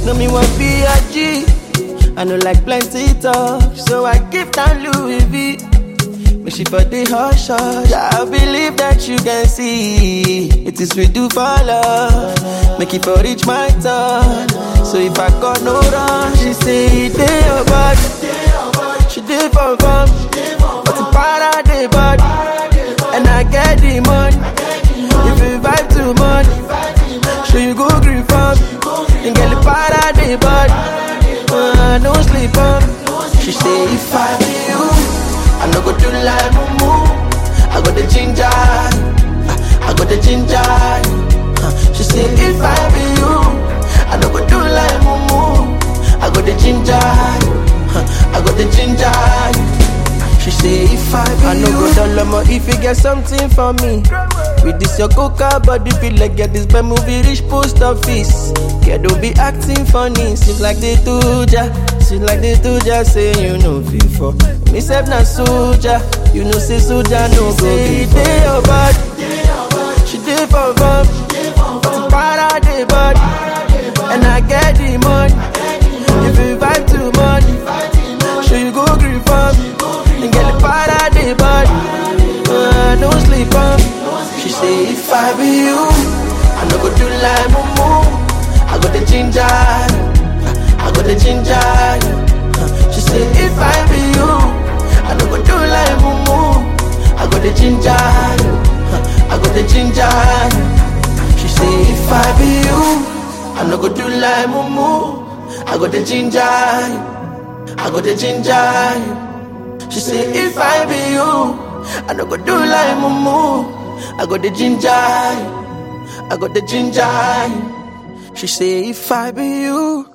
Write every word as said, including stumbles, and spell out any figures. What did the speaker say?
No me want be a G. I know like plenty talk, so I give down Louis V. But she for the hush hush, I believe that you can see it is we do for love. Make it for reach my turn. So if I got no run, she say it dey your body. She did for fun, but the para dey body, and I get the money. If you vibe too much, so you go green farm, and get the para dey body. Uh, no sleep on. She say if I be you, I no go do like mumu. I got the ginger, I got the ginger. Uh, she say if I be you, I no go do like mumu. I got the ginger, uh, I got the ginger. She say if I be I no go down more if you get something for me. With this your coca body feel like get this bad movie reach post office. Yeah, don't be acting funny. Seems like they do ya. Seems like they do ya. Say you know before. Me self na soldier. You know say soldier no go be. She dey your body. She dey for fun. But the para dey body. And I get the money. If you vibe too much, so you go green for me. And get the para dey body. Uh, don't sleep on me. She say if I be you, I no go do like mumu. I got the ginger, I got the ginger. She say if I be you, I no go do like mumu. I got the ginger, I got the ginger. She say if I be you, I no go do like mumu. I got the ginger, I got the ginger. She say if I be you, I no go do like mumu. I got the ginger, I got the ginger. She say if I be you,